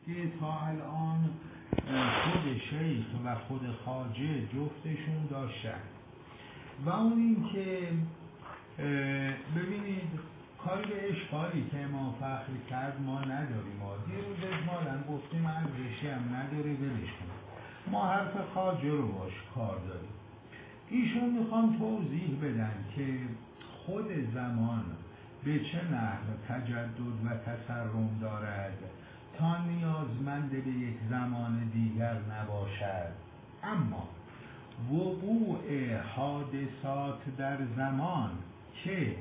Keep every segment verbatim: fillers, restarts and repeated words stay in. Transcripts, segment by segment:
که تا الان خود شیخ و خود خواجه جفتشون داشتن و اون این که ببینید کاری به اشکالی که امام فخر کرد ما نداریم. ما دیروز اجمالا گفتیم ارزشی هم نداره ولش کنیم، ما حرف خواجه رو باش کار داریم. ایشون میخوان توضیح بدن که خود زمان به چه نحو تجدد و تسرم دارد تا نیازمند به یک زمان دیگر نباشد، اما وقوع حادثات در زمان که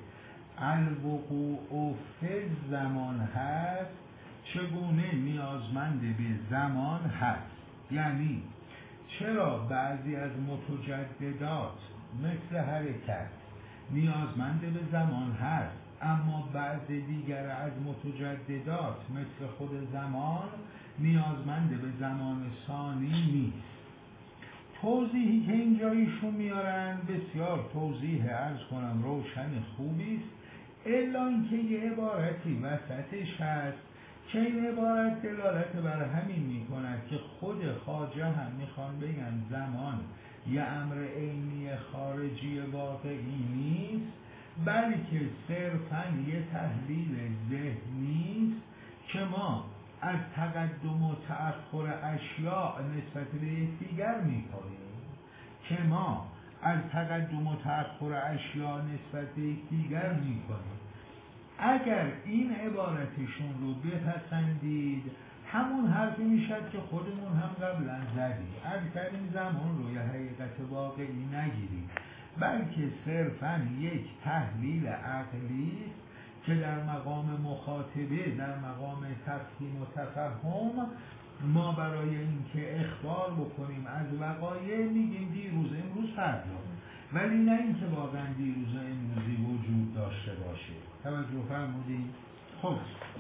الوقوع فی زمان هست چگونه نیازمند به زمان هست. یعنی چرا بعضی از متجددات مثل حرکت نیازمند به زمان هست اما بعض دیگر از متجددات مثل خود زمان نیازمند به زمان ثانی نیست. توضیحی که اینجا ایشون میارن بسیار توضیح عرض کنم روشن خوبی است، الا اینکه یه عبارتی وسطش هست که این عبارت دلالت بر همین میکند که خود خواجه هم میخوان بگن زمان یه امر عینی خارجی واقعی نیست، بلکه صرفاً یه تحلیل ذهنی است که ما از تقدم و تأخر اشیاء نسبت به یکدیگر میکنیم که ما از تقدم و تأخر اشیاء نسبت به یکدیگر میکنیم. اگر این عبارتشون رو بپسندید همون حرفی میشد که خودمون هم قبلا زدیم، اکثرین زمان رو یه حقیقت واقعی نگیریم بلکه صرفاً یک تحلیل عقلی است که در مقام مخاطبه، در مقام تفهیم و تفهم ما برای اینکه اخبار بکنیم از وقایع میگیم دیروز امروز فردا، ولی نه اینکه واقعا دیروز امروزی وجود داشته باشه. توجه فرمودید؟ خب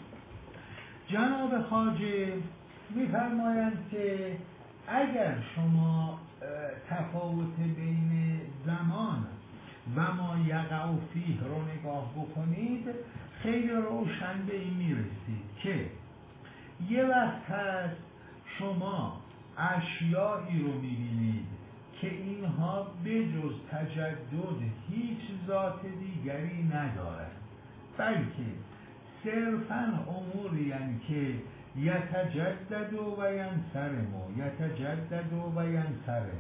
جناب خواجه میفرمایند که اگر شما تفاوت بین زمان و ما یقع فیه رو نگاه بکنید خیلی روشن به این میرسید که یه وقت هست شما اشیایی رو میبینید که اینها بجز تجدد هیچ ذات دیگری ندارند، بلکه صرفاً اموری یعنی که یتجدد و ینصرم یتجدد و ینصرم.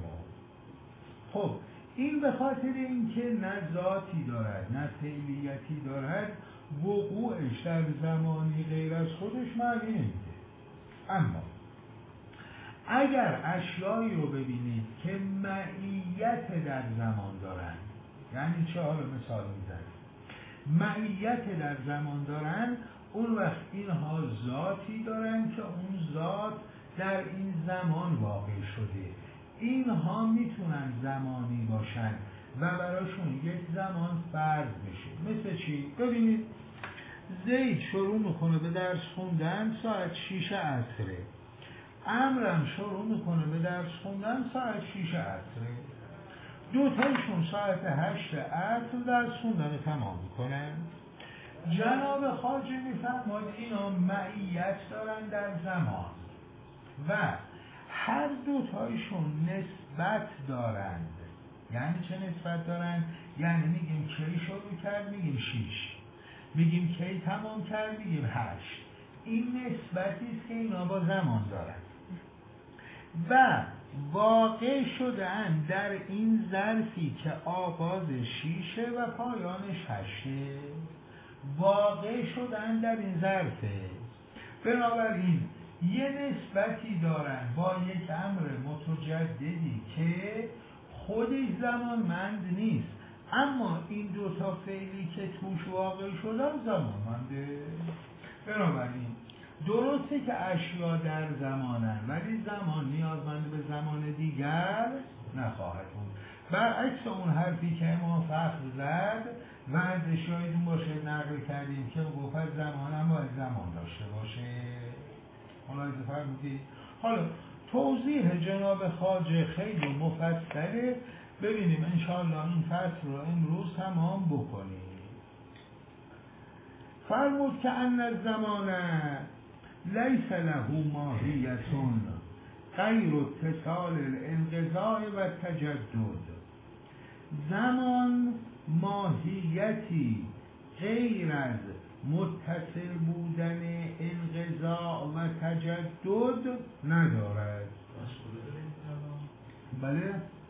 خب این به خاطر اینکه نه ذاتی دارد نه فعلیتی دارد وقوعش در زمانی غیر از خودش معنی نمیده. اما اگر اشیایی رو ببینید که معیت در زمان دارند، یعنی چه؟ حالا مثال میزنیم معیت در زمان دارند، اون وقت اینها ذاتی دارند که اون ذات در این زمان واقع شده. اینها میتونن زمانی باشن و براشون یک زمان فرض بشه. مثل چی؟ ببینید زید شروع میکنه به درس خوندن ساعت شیش عصره، عمرم شروع میکنه به درس خوندن ساعت شیش عصره، دوتایشون ساعت هشت عصر درس خوندن تمام میکنن. جناب خواجه میفرماید اینا معیت دارن در زمان و هر دوتایشون نسبت دارند. یعنی چه نسبت دارند؟ یعنی میگیم کی شروع کرد میگیم شیش، میگیم کی تمام کرد میگیم هشت. این نسبتی است که اینا با زمان دارند و واقع شدن در این ظرفی که آغاز شیشه و پایانش هشته، واقع شدن در این ظرفه. بنابراین یه نسبتی دارن با یک امر متجددی که خودش زمانمند نیست، اما این دوتا فعلی که توش واقع شدن زمانمنده. بنابراین درسته که اشیا در زمانن ولی زمان نیازمند به زمان دیگر نخواهد بود. برعکس اون حرفی که امام فخر زد و ازش یادتون باشه نقل کردیم که گفت زمان هم باید زمان داشته باشه. ملاحظه فرمودید؟ حالا توضیح جناب خواجه خیلی مفصله، ببینیم انشاءالله این فصل رو امروز تمام بکنیم. فرمود که ان الزمان لیس له ماهیت غیر اتصال الانقضاء و تجدد. زمان ماهیتی غیر از متصل بودن انقضاء و تجدد ندارد. بله؟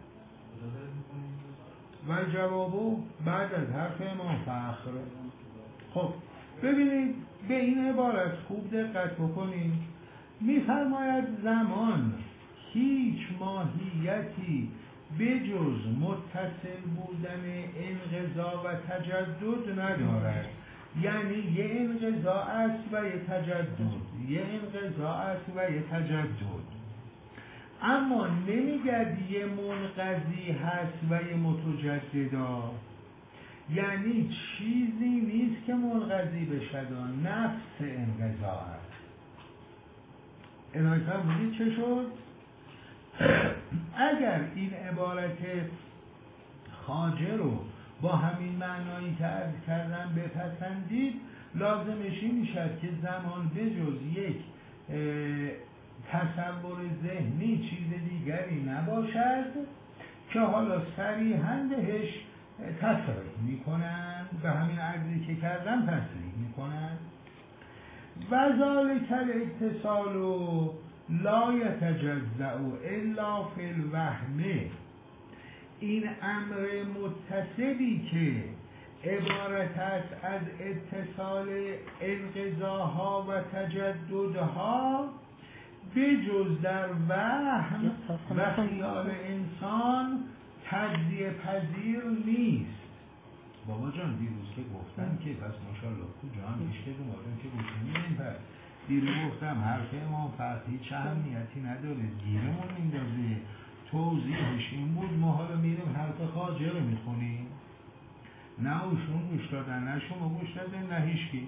و جوابو بعد از حرف امام فخر. خب ببینید به این عبارت خوب دقت بکنید. میفرماید زمان هیچ ماهیتی بجز متصل بودن انقضا و تجدد ندارد. یعنی یه انقضا است و یه تجدد، یه انقضا است و یه تجدد. اما نمیگد یه منقضی هست و یه متجددا. یعنی چیزی نیست که منقضی بشد، نفس انقضا است. عنایت بودید چه شد؟ اگر این عبارت خواجه رو با همین معنایی که عرض کردم بپسندید، لازمش این میشد که زمان بجز یک تصور ذهنی چیز دیگری نباشد که حالا صریحاً بهش تصریح میکنن، به همین عرضی که کردم تصریح میکنن. و ذالک الاتصال لا یتجزأ الا فی الوهم. این امر متصلی که عبارت است از اتصال انقضاها و تجددها بجز در وهم و خیال انسان تجزیه پذیر نیست. بابا جان دیروز که گفتم که پس ماشاءالله کجا میشه که مادم که گفتیم پس دیروز گفتم حرف امام فقهی چه اهمیتی نداره، گیرمون میندازه. توضیحش این بود ما حالا میریم حرف خواجه رو میخونیم، نه اوشون گوش دادن نه شما گوش دادن نه هیچکی.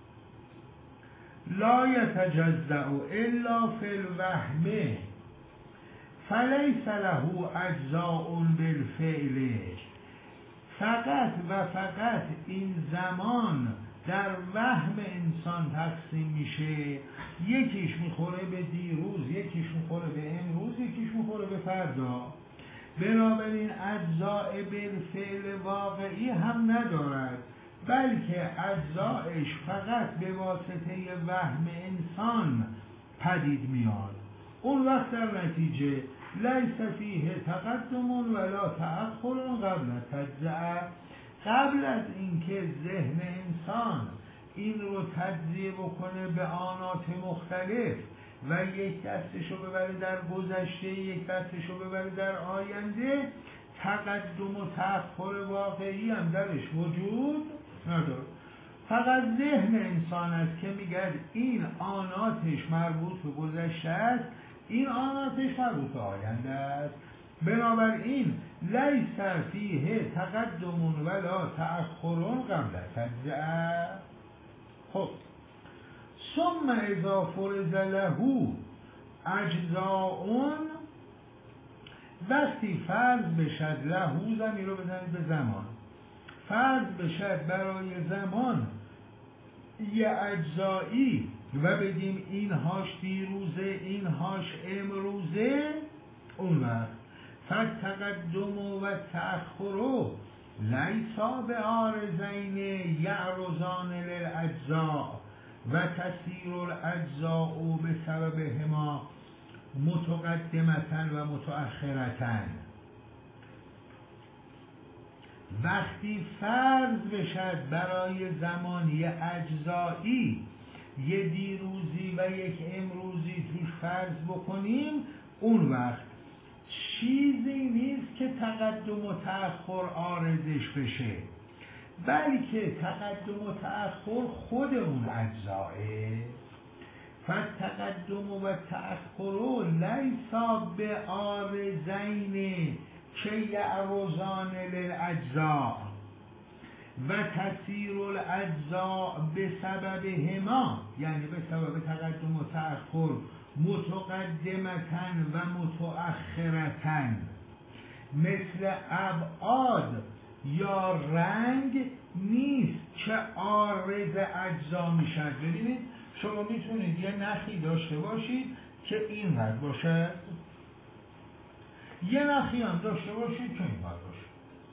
لا یتجزأ الا فی الوهم فلیس له اجزاء بالفعل. فقط و فقط این زمان در وهم انسان تقسیم میشه، یکیش میخوره به دیروز، یکیش میخوره به امروز، یکیش میخوره به فردا. بنابراین اجزاء بالفعل واقعی هم ندارد، بلکه اجزایش فقط به واسطه وهم انسان پدید میاد. اون وقت در نتیجه لیس فیه تقدم ولا تأخر قبل تجزیه. قبل از اینکه ذهن انسان این رو تجزیه بکنه به آنات مختلف و یک دستشو ببره در گذشته، یک دستشو ببره در آینده، تقدم و تأخر واقعی هم درش وجود نداره. فقط ذهن انسان است که میگه این آناتش مربوط به گذشته است، این آناتش مربوط به آینده است. بنابراین لیس فیه تقدم ولا تأخر قبل تجزیه. خب ثم اذا فرض له اجزاء، وقتی فرض بشد له، زمین رو بزنید به زمان، فرض بشد برای زمان یه اجزایی و بگیم اینهاش دیروزه اینهاش امروزه، اون وقت فتقدم و تأخر لیسا به عارضین یعرضان للاجزاء و تسیر الاجزاء به سببهما متقدمتن و متأخرتن. وقتی فرض بشد برای زمان یه اجزایی، یه دیروزی و یک امروزی توش فرض بکنیم، اون وقت چیزی نیست که تقدم و تأخر عارضش بشه، بلکه تقدم و تأخر خود اون اجزاه. فتقدم و تأخر لیسا به عارضین که یعرضان للاجزاء و تسیر الاجزاء به سببهما، یعنی به سبب تقدم و تأخر متقدمتن و متأخرتن. مثل ابعاد یا رنگ نیست که عارض اجزا میشد. ببینید شما میتونید یه نخی داشته باشید که اینقدر باشه، یه نخی هم داشته باشید که اینقدر باشه.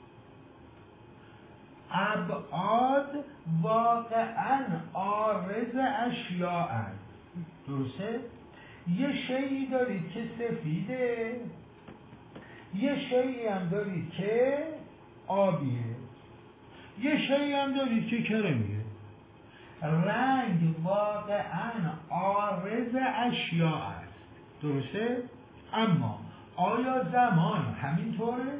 ابعاد واقعا عارض اشیاء هست، درسته؟ یه شیئی دارید که سفیده، یه شیئی هم دارید که آبیه، یه شیئی هم دارید که کرمیه. رنگ واقعا عارض اشیاء است، درسته؟ اما آیا زمان همینطوره؟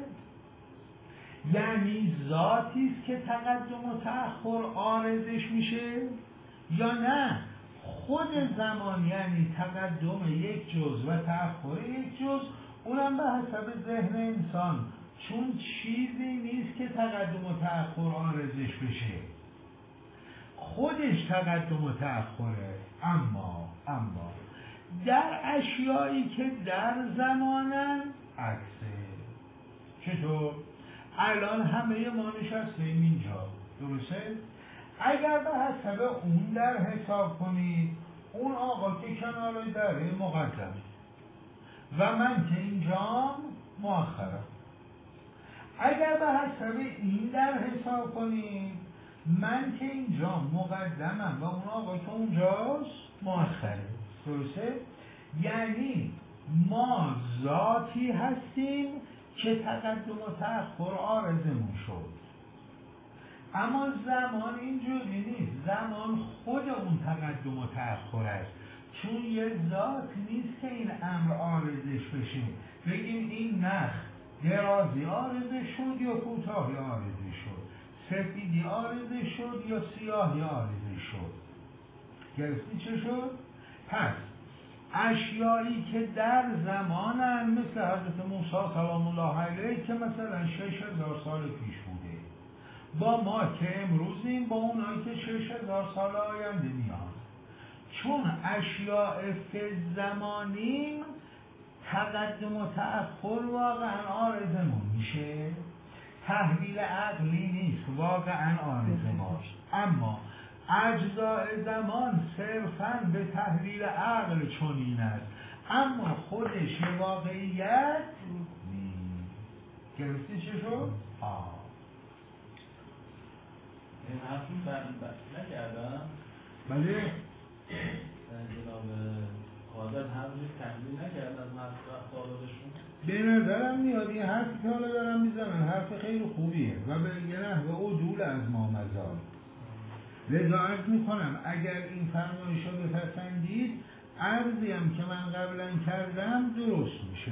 یعنی ذاتی است که تقدم و تأخر عارضش میشه یا نه خود زمان یعنی تقدم یک جزء و تأخر یک جزء، اونم به حسب ذهن انسان، چون چیزی نیست که تقدم و تأخر عارضش بشه، خودش تقدم و تأخره. اما اما در اشیایی که در زمانن عکسه. چطور؟ الان همه ما نشستیم اینجا، درسته؟ اگر به حسب اون در حساب کنید، اون آقا که کنار دره مقدم و من که اینجام مؤخرم. اگر به حسب این در حساب کنید، من که اینجا مقدمم و اون آقا که اونجاست مؤخره، درسته؟ یعنی ما ذاتی هستیم که تقدم و تأخر عارضمون شد. اما زمان اینجوری نیست، زمان خود اون تقدم و تأخر است، چون یه ذات نیست که این امر عارضش بشه. بگیم این نخ درازی عارضش شد یا کوتاهی عارضش شد، سفیدی عارضش شد یا سیاهی عارضش شد. گرفتی چه شد؟ پس اشیایی که در زمانن مثل حضرت موسی سلام الله علیه که مثلا شش هزار سال پیش بوده، با ما که امروزیم با اونایی که شش هزار سال آینده میان. چون اشیاء فی زمانیم تقدم و تأخر واقعا عارضمون میشه، تحویل عقلی نیست، واقعا عارض ماست. اما اجزاء زمان صرفاً به تحویل عقل چنین است، اما خودش واقعیت نیست. گرفتی چه شد؟ آه این حرفی بحث نکردم؟ بله جناب قادر حرفی تحلیل نکردن از مطالبشون؟ به نظرم میاد این حرفی که حالا دارم میزنن حرف خیلی خوبیه و به یه نحوه عدول از ما مزار. لذا عرض میکنم اگر این فرمایش رو بپسندید، عرضی هم که من قبلا کردم درست میشه.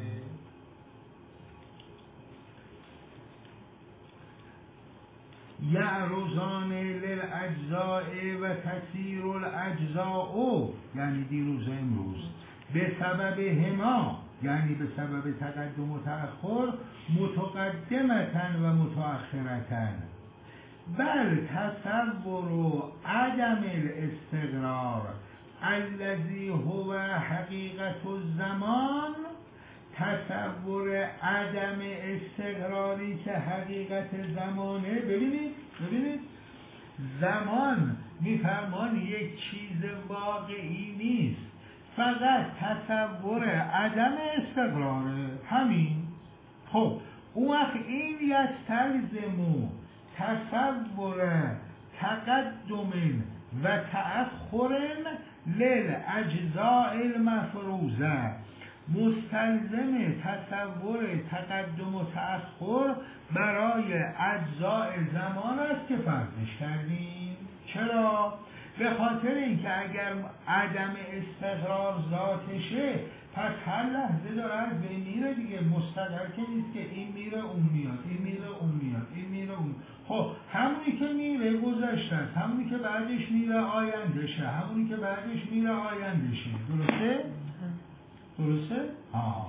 یعرضان للاجزاء و تسیر الاجزاء، یعنی دیروز امروز، به سبب هما، یعنی به سبب تقدم و تأخر، متقدمتن و متأخرتن، بل تصور عدم الاستقرار الذي هو حقیقت الزمان، تصور عدم استقراری که حقیقت زمانه. ببینید ببینید زمان میفرمان یک چیز واقعی نیست، فقط تصور عدم استقراره، همین. خب اون وقت این یستلزمو تصور تقدم و تأخر للاجزاء المفروضه، مستلزم تصور تقدم و تأخر برای اجزاء زمان است که فرضش کردیم. چرا؟ به خاطر اینکه اگر عدم استقرار ذاتشه، پس هر لحظه داره از بین میره دیگه، مستقر که نیست که این میره اون میاد، این میره اون میاد، این میره اون. خب همونی که میره گذشته است، همونی که بعدش میره آیندهشه، همونی که بعدش میره آیندهشه. درسته؟ درسته؟ آه.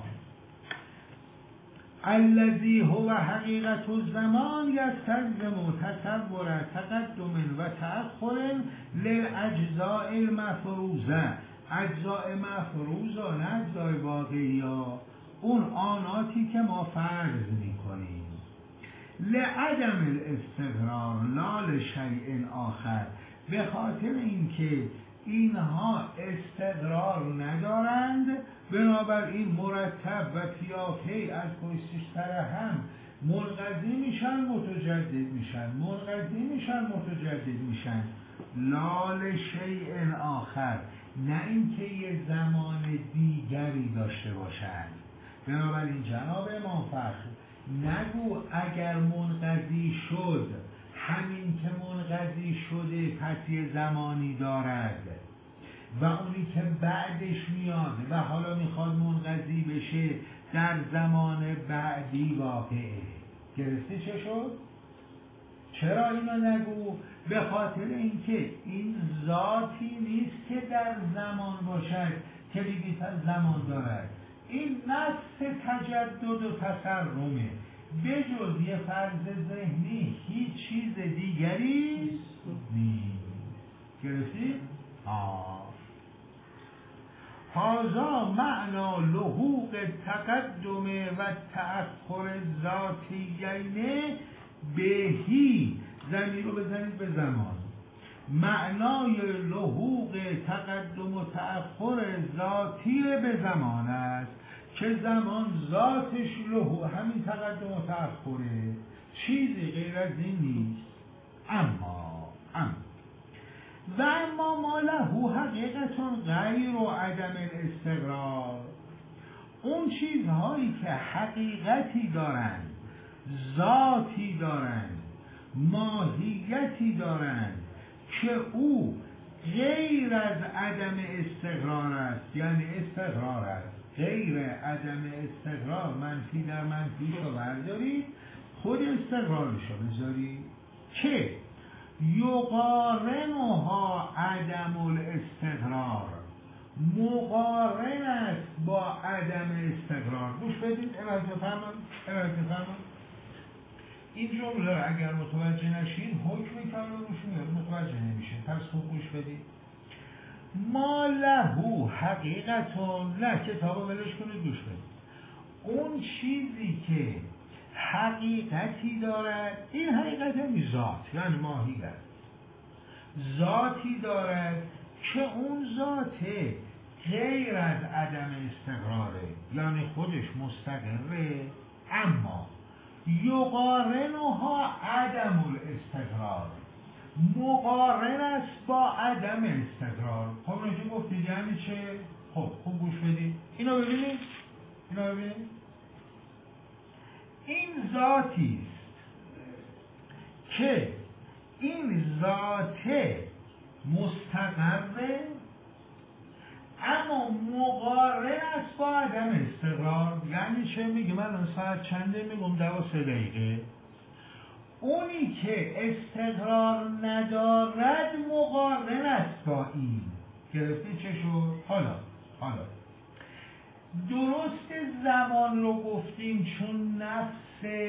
الذی هو حقیقت الزمان یستلزم تصور تقدم و تأخر للاجزاء المفروضه، اجزاء مفروضه نه اجزاء واقعی ها، اون آناتی که ما فرض میکنیم. لعدم الاستقرار لا لشیء آخر، به خاطر اینکه اینها استقرار ندارند، بنابراین مرتب و پیاپی از پشت سر هم منقضی میشن متجدد میشن، منقضی میشن متجدد میشن. لال شیء آخر، نه اینکه یه زمان دیگری داشته باشند. بنابراین جناب امام فخر نگو اگر منقضی شد همین که منقضی شده پس یه زمانی دارد و اونی که بعدش میاد و حالا میخواد منقضی بشه در زمان بعدی واقعه. گرفتی چه شد؟ چرا اینو نگو؟ به خاطر اینکه این ذاتی نیست که در زمان باشد که بگی زمان دارد. این نفس تجدد و تسرمه، به جز یه فرض ذهنی هیچ چیز دیگری نیست. گرفتی؟ آه هذا معنا لحوق تقدم و تأخر ذاتیین بهی. زمین رو بزنید به زمان. معنای لحوق تقدم و تأخر ذاتی به زمان است که زمان ذاتش لحوق همین تقدم و تأخره، چیزی غیر از این نیست. اما اما و اما ما له حقیقتون غیر و عدم الاستقرار، اون چیزهایی که حقیقتی دارند، ذاتی دارند، ماهیتی دارند که او غیر از عدم استقرار است، یعنی استقرار است، غیر عدم استقرار منفی در منفی رو بردارید، خود استقرارش رو بذارید که یقارنها عدم الاستقرار، مقارن است با عدم استقرار. گوش بدید، ارائه بفرمایید، ارائه بفرمایید. این جمله اگر متوجه نشین حکمی که رو روش میاد متوجه نمیشه، پس خوب گوش بدید. ما له حقیقتون، نه کتابو ولش کنید گوش بدید. اون چیزی که حقیقتی دارد، این حقیقت یعنی ذات، یعنی ماهیت، ذاتی دارد که اون ذاته غیر از عدم استقراره، یعنی خودش مستقره، اما یقارنها عدم الاستقرار، مقارن است با عدم استقرار. خب اینو گفتید یعنی چه؟ خب خوب گوش بدید، اینو ببینید، اینو ببینید. این ذاتی است که این ذاته مستقره اما مقارن است با عدم استقرار. یعنی چه؟ میگه من اون ساعت چنده؟ میگم دو سه دقیقه. اونی که استقرار ندارد مقارن است با این. گرفتی چه شد؟ حالا حالا درست زمان رو گفتیم چون نفس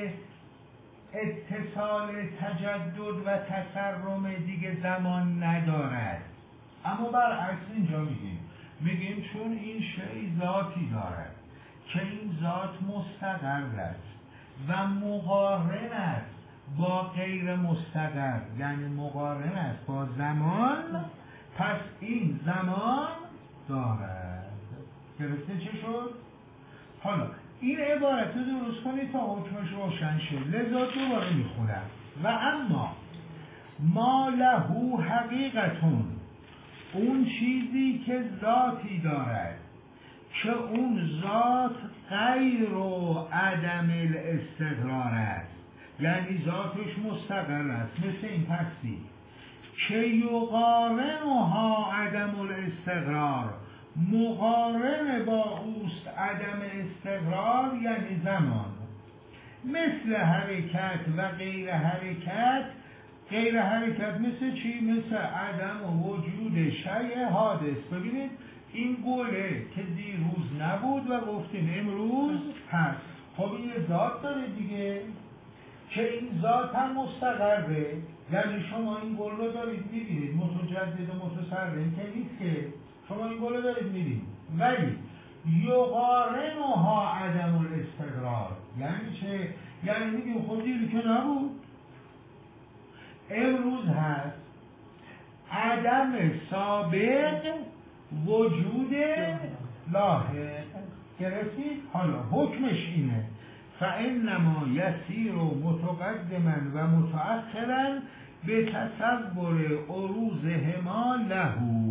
اتصال تجدد و تسرم دیگه زمان ندارد، اما برعکس اینجا میگیم میگیم چون این شیء ذاتی دارد که این ذات مستقر است و مقارن است با غیر مستقر، یعنی مقارن است با زمان، پس این زمان دارد. گرفته چه شد؟ حالا این عبارت رو درست کنید تا حکمش روشن شد، لذا دوباره میخونم. و اما ما له حقیقتون، اون چیزی که ذاتی دارد که اون ذات غیر و عدم الاستقرار است، یعنی ذاتش مستقر است، مثل این پسی که یقارنها عدم الاستقرار، مقارن با اوست عدم استقرار، یعنی زمان، مثل حرکت و غیر حرکت. غیر حرکت مثل چی؟ مثل عدم و وجود شیء حادث. ببینید این گله که دیروز نبود و گفتیم امروز هست، خب این ذات داره دیگه که این ذات هم مستقره، یعنی شما این گل رو دارید میبینید، متجدد و متسرم که نیست که شما این گل رو دارید میبینید، ولی یقارنها عدم الاستقرار. یعنی چه؟ یعنی میگیم خب دیروز که نبود، امروز هست، عدم سابق وجود لاحق. گرفتید؟ حالا حکمش اینه فانما یسیر متقدما و متأخرا به تصور عروضهما له.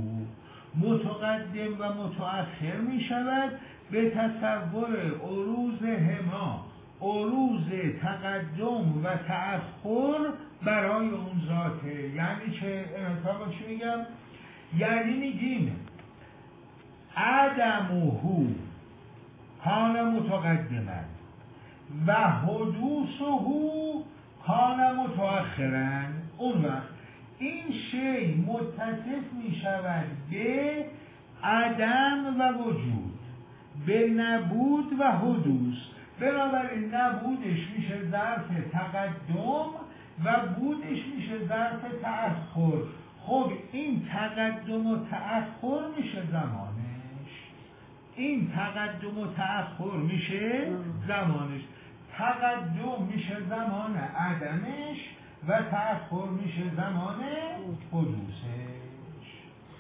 متقدم و متأخر می شود به تصور عروضهما، عروض تقدم و تأخر برای اون ذاته. یعنی چه؟ انتظار چی میگم؟ یعنی میگیم عدمه کان متقدما و حدوثه کان متأخرا. اون وقت این شی متصف می شود به عدم و وجود، به نبود و حدوث. بنابراین نبودش میشه ظرف تقدم و بودش میشه ظرف تأخر. خب این تقدم و تأخر میشه زمانش، این تقدم و تأخر میشه زمانش. تقدم میشه زمان عدمش و تأخر میشه زمان حدوثش.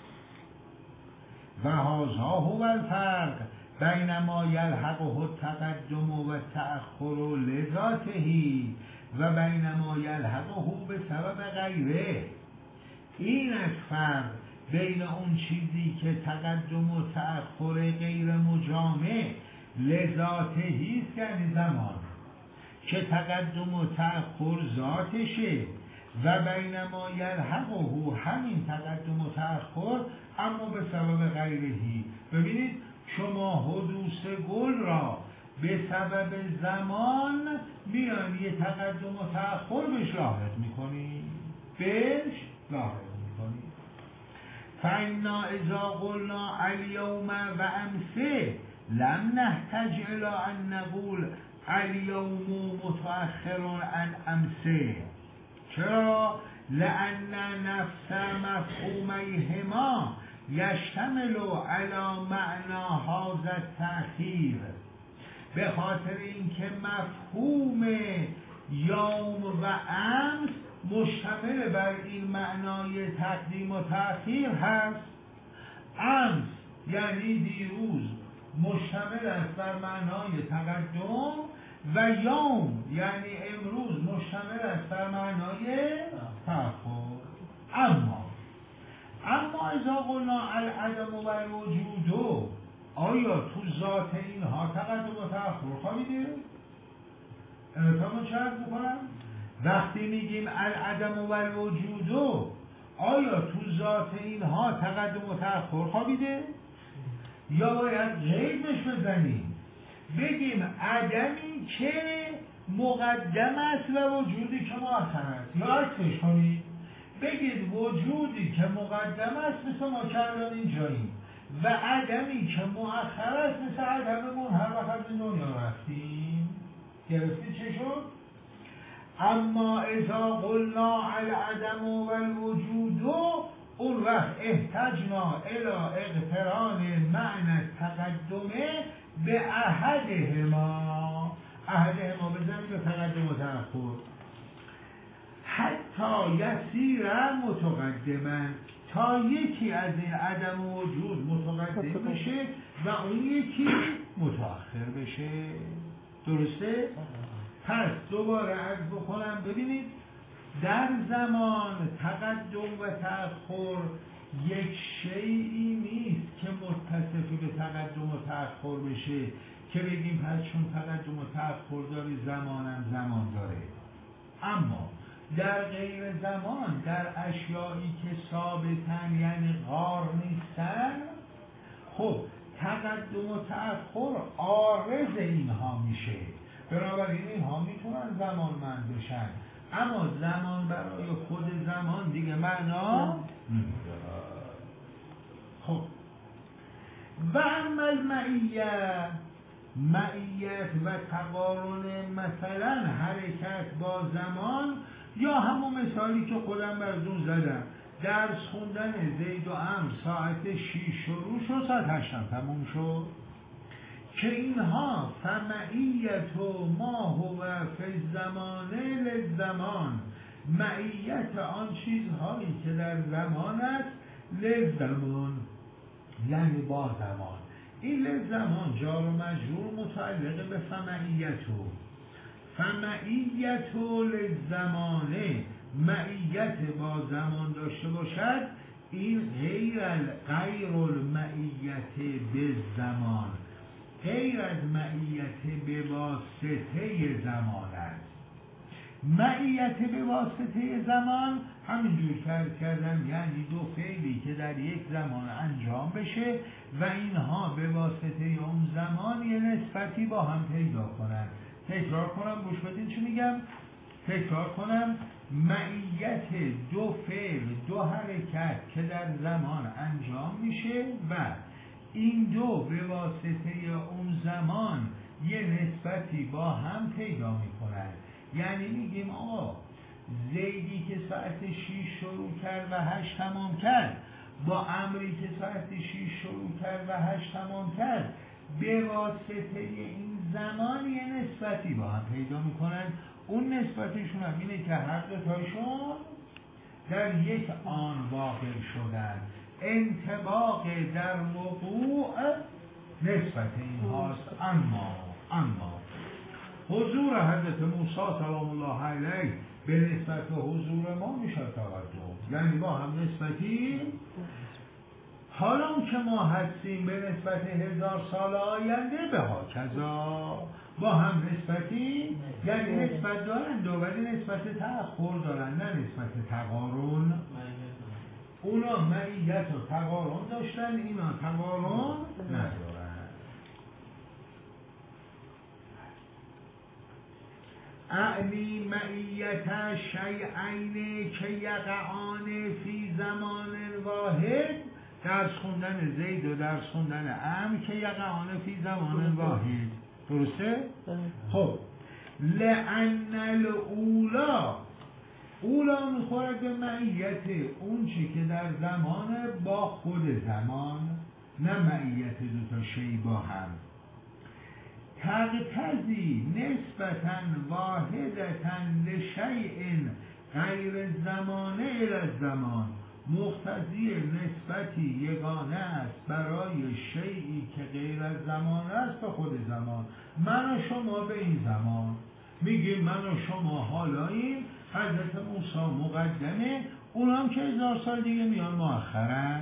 و هذا هو الفرق بین ما یلحقه التقدم و تأخر لذاته و بین ما یلحقه به سبب غیره. این از فرق بین اون چیزی که تقدم و تأخر غیر مجامع لذاتهی است، یعنی زمان که تقدم و تأخر ذاتشه، و بین ما یلحقه همین تقدم و تأخر اما به سبب غیرهی. ببینید شما حدوث گل را به سبب زمان میان یه تقدم و تأخر بهش لاحظ میکنی، بهش لاحظ میکنی. فإنا اذا قلنا اليوم و امسه لم نحتج الى ان نقول اليوم متأخر عن امسه. چرا؟ لأن نفس مفهومیهما یشتمل علی معنا هذا التأخیر. به خاطر اینکه مفهوم یوم و امس مشتمل بر این معنای تقدیم و تأخیر هست. امس یعنی دیروز مشتمل است بر معنای تقدم و یوم یعنی امروز مشتمل است بر معنای تأخر. اما اما اذا قلنا العدم و الوجود، آیا تو ذات اینها تقدم و تأخر خوابیده؟ امتحان چه عرض بکنم؟ وقتی میگیم العدم و الوجود، آیا تو ذات اینها تقدم و تأخر خوابیده؟ یا باید غیبش بزنیم بگیم عدمی که مقدم است و وجودی که مؤخر است، یا عکسش کنید بگید وجودی که مقدم است مثل ما کردن اینجاییم و عدمی که مؤخر است مثل عدممون هر وقت این دنیا رفتیم. گرفتی چه شد؟ اما اذا قلنا العدم و الوجود، اون وقت احتجنا الى اقتران معنی تقدم به احدهما. احدهما بزنیم به تقدم و تأخر. حتی یسیر متقدما، تا یکی از این عدم و وجود متقدم بشه و اون یکی متأخر بشه. درسته؟ پس دوباره عرض بکنم ببینید در زمان تقدم و تأخر یک شیئی نیست که متصف به تقدم و تأخر بشه که بگیم پس چون تقدم و تأخر داری زمانم زمان داره. اما در غیر زمان، در اشیایی که ثابتن یعنی غار نیستن، خب تقدم و تأخر عارض اینها میشه. بنابراین اینها میتونن زمانمند بشن، اما زمان برای خود زمان دیگه معنا نمیداره. خب و اما المعیت، معیت و تقارن مثلا حرکت با زمان، یا همون مثالی که خودم براتون زدم درس خوندن زید و عمرو ساعت شیش شروع شد ساعت هشتم تموم شد، که اینها فمعیت و ما هو فی الزمان للزمان معیت آن چیزهایی که در زمان است لزمان، یعنی با زمان. این لزمان جار و مجرور متعلق به فمعیتو. فمعیتو لزمانه، معیت با زمان داشته باشد، این غیر غیر المعیت به زمان، غیر از معیت به واسطه زمان است. معیت به واسطه زمان همینجور کرد کردم یعنی دو فعلی که در یک زمان انجام بشه و اینها به واسطه اون زمان یه نسبتی با هم پیدا کنن. تکرار کنم، گوش بدین چی میگم؟ تکرار کنم. معیت دو فعل، دو حرکت که در زمان انجام میشه و این دو به واسطه اون زمان یه نسبتی با هم پیدا میکنن. یعنی میگیم آقا زیدی که ساعت شیش شروع کرد و هشت تمام کرد با امری که ساعت شیش شروع کرد و هشت تمام کرد به واسطه این زمان یه نسبتی با هم پیدا میکنن. اون نسبتشون هم اینه که هر دوتاشون در یک آن واقع شدن. انطباق در وقوع نسبت این هاست. اما اما حضور حضرت موسی سلام الله علیه به نسبت حضور ما میشه توجه، یعنی با هم نسبتی. حالا اون که ما هستیم به نسبت هزار سال آینده به ها کذا با هم نسبتی، یعنی نسبت دارن ولی نسبت تأخر دارن نه نسبت تقارن. اونا معیت و تقارن داشتن، اینا تقارن ندارن. اعنی معیت شیئین که یقعان فی زمان واحد، درس خوندن زید و درس خوندن امر که یقعان فی زمان واحد. درسته؟ خب لأن الاولا، اولا میخورد به معیت اون چی که در زمان با خود زمان، نه معیت دوتا شی با هم. تقتضی نسبتا واحدتا لشیء غیر زمانه الی زمان، مقتضی نسبتی یگانه است برای شیئی که غیر از زمان است به خود زمان. من و شما به این زمان میگیم من و شما حالاییم، حضرت موسی مقدمه، اونام که هزار سال دیگه میان مؤخرن.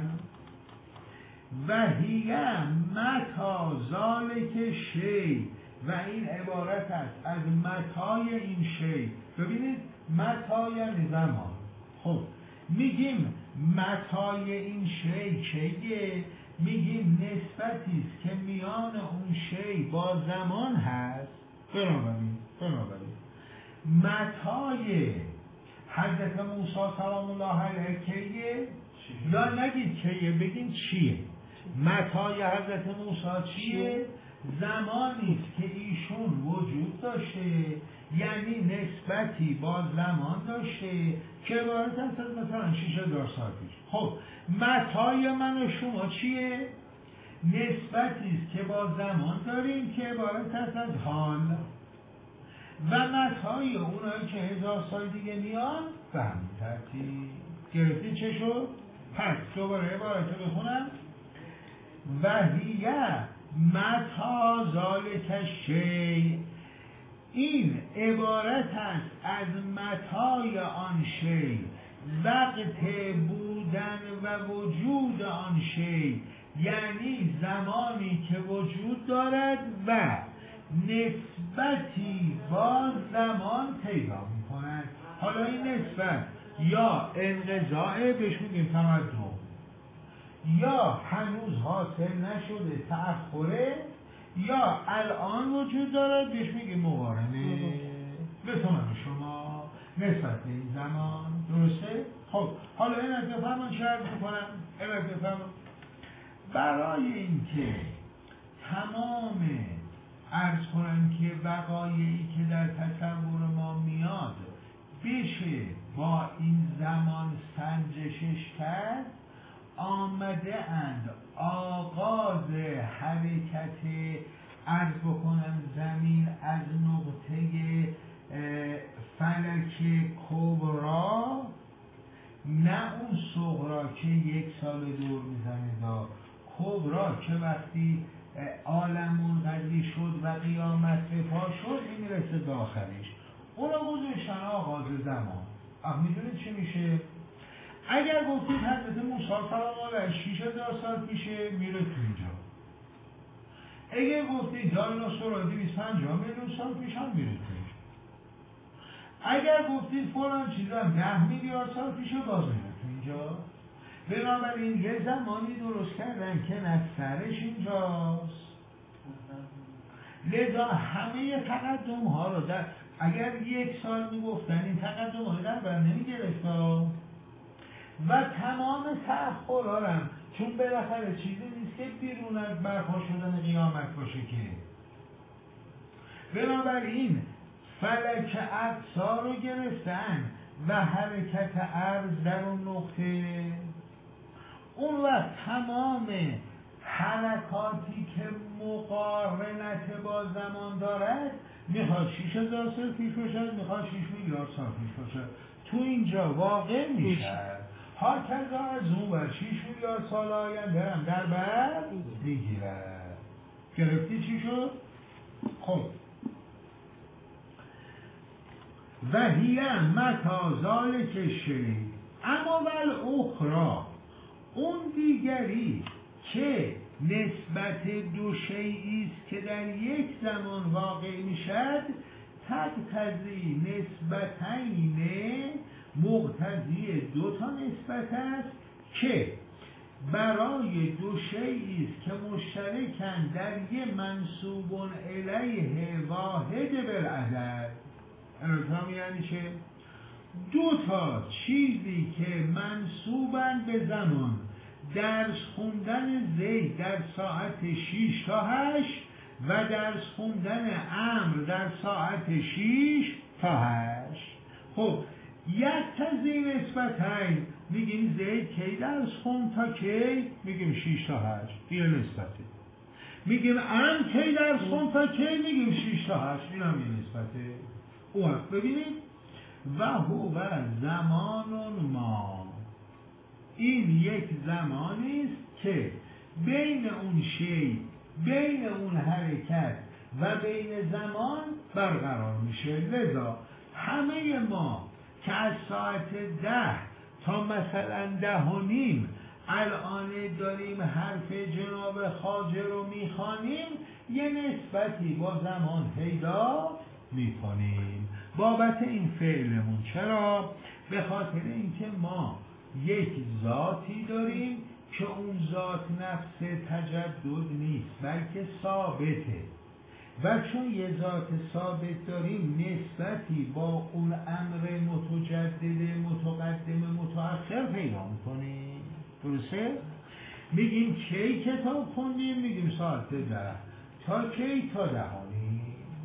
و هیه متا ذالک شی، و این عبارت است از متای این شی. ببینید متا یعنی زمان. خب میگیم متای این شی چیه؟ میگیم نسبتی است که میان اون شی با زمان هست. بنابراین بنابراین متای حضرت موسی سلام الله علیه کیه؟ یا نگید کیه، بگین چیه. متای حضرت موسی چیه؟ زمانی است که ایشون وجود داشته، یعنی نسبتی با زمان داشته که عبارت است از مثلا شش هزار سال پیش. خب متای من و شما چیه؟ نسبتی است که با زمان داریم که عبارت است از حال. و متای اونایی که هزار سال دیگه میان به همین ترتیب. گرفتی چه شد؟ پس دوباره عبارت رو بخونم. و هیه متا ذالک شی، این عبارت است از متای آن شی، وقت بودن و وجود آن شی، یعنی زمانی که وجود دارد و نسبتی با زمان پیدا می کند. حالا این نسبت یا انقضاء بهش میگیم تمدن، یا هنوز حاصل نشده تأخره، یا الان وجود دارد بهش میگیم مقارنه. به تو من شما نسبت این زمان. درسته؟ خب حالا این از بفرمان شرط میکنم. این از بفرمان برای اینکه تمام عرض کنم که وقایعی که در تصور ما میاد بشه با این زمان سنجشش کرد، آمده اند آغاز حرکت عرض بکنم زمین از نقطه فلک کبرا نه اون صغرا که یک سال دور میزنه دا کبرا که وقتی عالم منقضی شد و قیامت به پا شد این میرسه داخلش اونو گذاشتن آغاز زمان. اخ میدونید چی میشه؟ اگر گفتید حضرت موسی سلام علیه شش هزار سال پیشه میره تو اینجا، اگر گفتید دایناسورها دویست و پنجاه میلیون سال پیش هم میره تو اینجا، اگر گفتید فلان چیزا ده میلیارد سال پیشه باز میره تو اینجا. بنابراین یه زمانی درست کردن که نه سرش اینجاست، لذا همه تقدم ها رو در اگر یک سال میگفتن این تقدم ها رو در بر نمیگرفت و تمام تأخرها رو هم چون بالاخره چیزی نیست که بیرون از برپا شدن قیامت باشه که. بنابراین فلک اقصا رو گرفتن و حرکت عرض در اون نقطه، اون وقت تمام حرکاتی که مقارنت با زمان دارد میخواد شش هزار سال پیش باشد، میخواد شش میلیارد سال پیش باشد، تو اینجا واقع میشه. ها کذا از اون بر شش میلیارد سال آینده هم در بر میگیرد. گرفتی چی شد؟ خب و هیه متا ذالک شیء اما ول اخرى اون دیگری که نسبت دو شیئی است که در یک زمان واقع میشد تقتضی نسبتین مقتضی دو تا نسبت است که برای دو شیئی است که مشترکن در یه منسوب الیه واحد بالعدد. ارتام یعنی چه؟ دو تا چیزی که منسوبن به زمان، درس خوندن زید در ساعت شش تا هشت و درس خوندن عمرو در ساعت شش تا هشت. خب یک تضی نسبتین میگیم زید کی درس خوند تا کی؟ میگیم شش تا هشت، این نسبته. میگیم عمرو کی درس خوند تا کی؟ میگیم شش تا هشت، این هم یه نسبته. او هست ببینید و هو زمان ما، این یک زمانی است که بین اون شی، بین اون حرکت و بین زمان برقرار میشه. لذا همه ما که از ساعت ده تا مثلا ده و نیم الان داریم حرف جناب خواجه رو میخوانیم یه نسبتی با زمان پیدا میکنیم بابت این فعلمون. چرا؟ به خاطر اینکه ما یک ذاتی داریم که اون ذات نفس تجدد نیست بلکه ثابته و چون یه ذات ثابت داریم نسبتی با اون امر متجدد متقدم متأخر پیدا میکنیم. درسته؟ میگیم کی کتاب خوندیم؟ میگیم ساعت ده. تا کی؟ تا دهانی.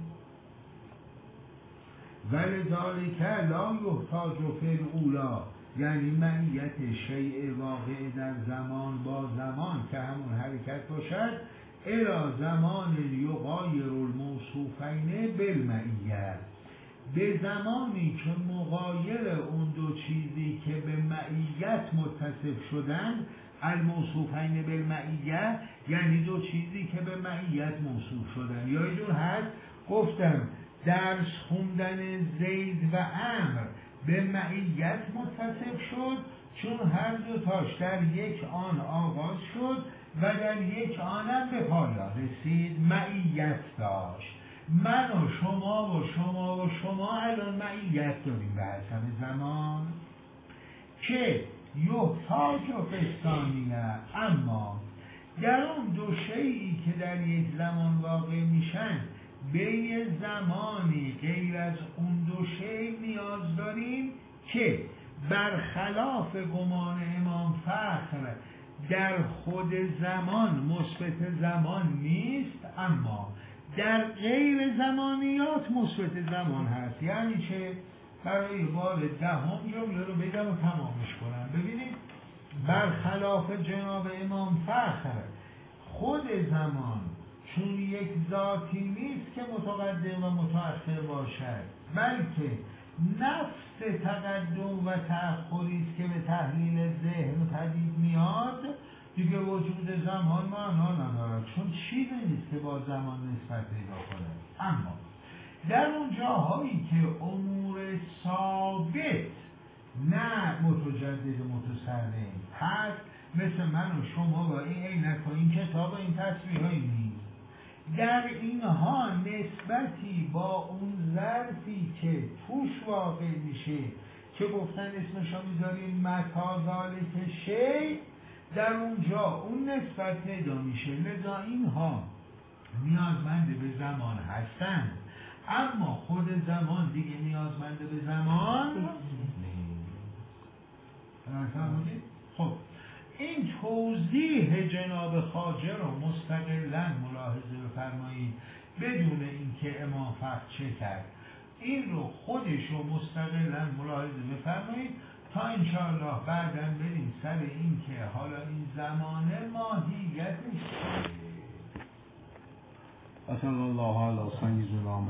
ولذالک لا یحتاج فی الاولی، یعنی معیت شیء واقع در زمان با زمان که همون حرکت باشد الی زمان یغایر الموصوفین بالمعیت، به زمانی که مغایر اون دو چیزی که به معیت متصف شدن، الموصوفین بالمعیت یعنی دو چیزی که به معیت موصوف شدن. یا ایدون هست گفتم درس خوندن زید و عمرو به معیت متصف شد چون هر دو تاش در یک آن آغاز شد و در یک آنم به پایان رسید، معیت داشت. من و شما و شما و شما الان معیت داریم به حسب زمان که یحتاج و فستانیه، اما در اون دو شیئی که در یک زمان واقع میشن به یه زمانی غیر از اون دو شی نیاز داریم که برخلاف گمان امام فخر در خود زمان مثبت زمان نیست اما در غیر زمانیات مثبت زمان هست. یعنی چه؟ برای بار دهم جمله رو بگم و تمامش کنم. ببینید برخلاف جناب امام فخر خود زمان چون یک یک ذاتی نیست که متقدم و متأخر باشد، بلکه نفس تقدم و تأخری است که به تحلیل ذهن پدید میاد. دیگه وجود زمان معنا ندارد، چون چیزی نیست که با زمان نسبت پیدا کند. اما در اون جاهایی که امور ثابت نه متجدد متسرع هست، مثل من و شما و این عینک و این کتاب و این تصویرهایی نیست، در اینها نسبتی با اون ظرفی که توش واقع میشه که گفتن اسمشو میذاریم متاذالک شی، در اونجا اون نسبت پیدا میشه. لذا اینها نیازمند به زمان هستند، اما خود زمان دیگه نیازمند به زمان نیست. خب این توضیح جناب خواجه رو مستقلاً ملاحظه بفرمایید، بدون اینکه امام فخر چه کرد. این رو خودش رو مستقلاً ملاحظه بفرمایید تا انشاءالله بعداً بریم سر این که حالا این زمانه ماهیتش. صلی الله علی سیدنا